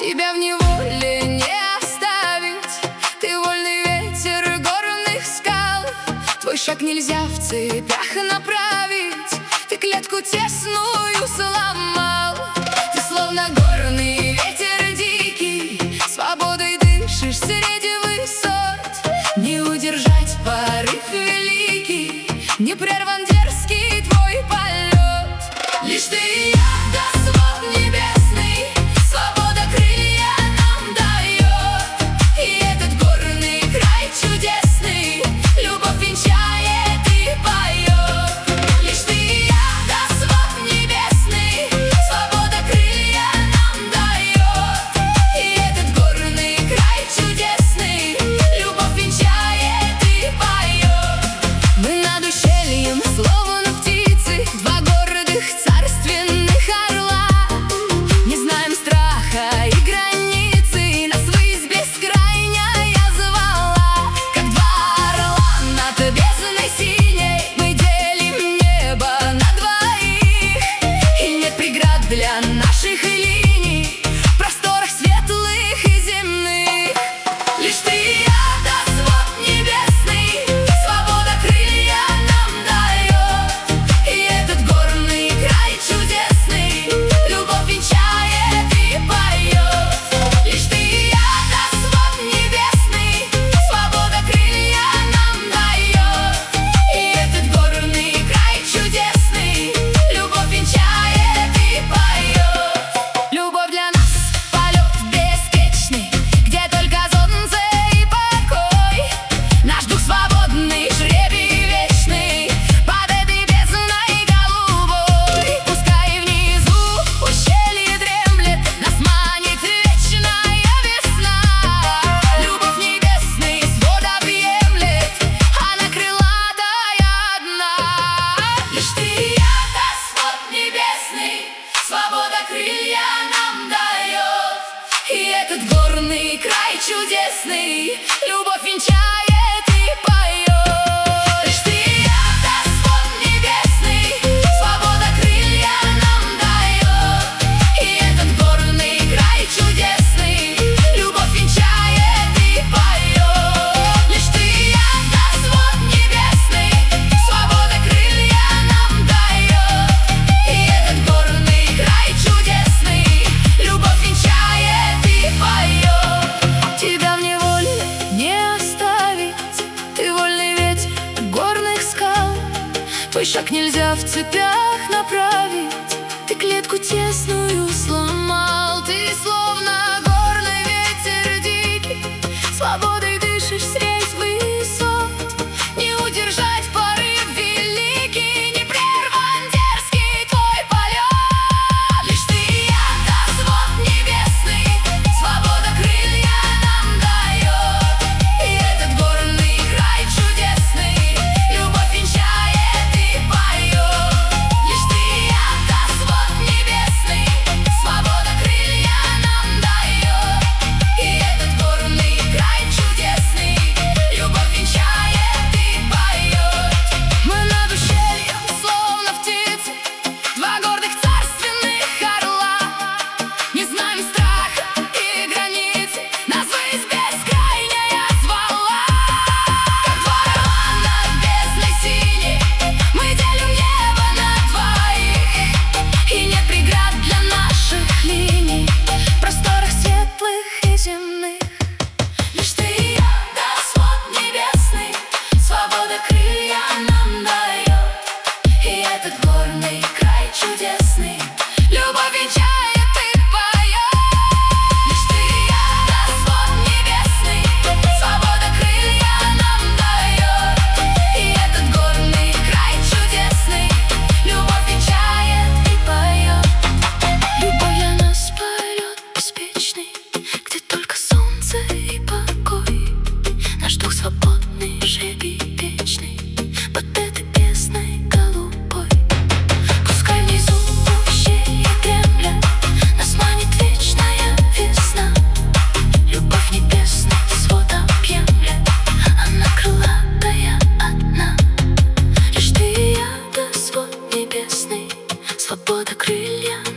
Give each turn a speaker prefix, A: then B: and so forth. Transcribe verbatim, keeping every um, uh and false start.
A: Тебя в неволе не оставить. Ты вольный ветер горных скал. Твой шаг нельзя в цепях направить. Ты клетку тесную сломал. Ты словно горный ветер дикий, свободой дышишь среди высот. Не удержать порыв великий, не прерван дерзкий твой полет. Лишь ты и я до свод небесный, свобода крылья нам дает. И этот горный край чудесный любовь венчает и поет. Лишь ты и я до свод небесный, свобода крылья нам дает. И этот горный край чудесный любовь венчает и поет. Мы над ущельем словно птицы, два гордых царственных орла. Не знаем страха и границы, нас ввысь бескрайняя звала. Как два орла над бездной синей, мы делим небо на двоих. И нет преград для наших линий в просторах светлых и земных. Лишь ты и я до свод небесный, свобода крылья нам дает. И этот горный край чудесный любовь венчает и поет. Лишь ты и я до свод небесный, свобода крылья нам дает. И этот горный край чудесный любовь венчает и поет. Любовь для нас полет беспечный, где только солнце и покой. Наш дух свободный, жребий вечный под этой бездной голубой. Пускай внизу ущелье дремлет, нас манит вечная весна. Любовь небесный свод объемлет, она крылатая одна. Лишь ты и я до свод небесный, свобода крылья нам дает. И этот горный край чудесный любовь венчает и поет. Лишь ты и я до свод небесный, свобода крылья нам дает. И этот горный край чудесный любовь венчает и поет. Лишь ты и я до свод небесный, свобода крылья нам дает. И этот горный край чудесный любовь венчает и поет. Тебя в неволе не оставить. Ты вольный ветер горных скал. Твой шаг нельзя в цепях направить. Ты клетку тесную сломал. Ты словно горный ветер дикий, свободой дышишь средь высот. Не удержать порыв великий, не прерван дерзкий твой полет. Лишь ты и я до свод небесный, свобода крылья нам дает. И этот горный край чудесный любовь венчает и поет. Лишь ты и я до свод небесный, свобода крылья нам дает. И этот горный край чудесный любовь венчает и поет. Мы над ущельем словно птицы, два гордых царственных орла. Не знаем страха и границы, нас ввысь бескрайняя звала. Как два орла над бездной синей, мы делим небо на двоих. И нет преград для наших линий в просторах светлых и земных. Лишь ты и я до свод небесный, свобода крылья нам дает. И этот горный край чудесный любовь венчает и поет. Лишь ты и я до свод небесный, свобода крылья нам дает. И этот горный край чудесный любовь венчает и поет. Любовь для нас полет беспечный, где только солнце и покой. Наш дух свободный, жребий вечный под этой бездной голубой. Пускай внизу ущелье дремлет, нас манит вечная весна. Любовь небесный свод объемлет, она крылатая одна. Лишь ты и я до свод небесный, свобода крылья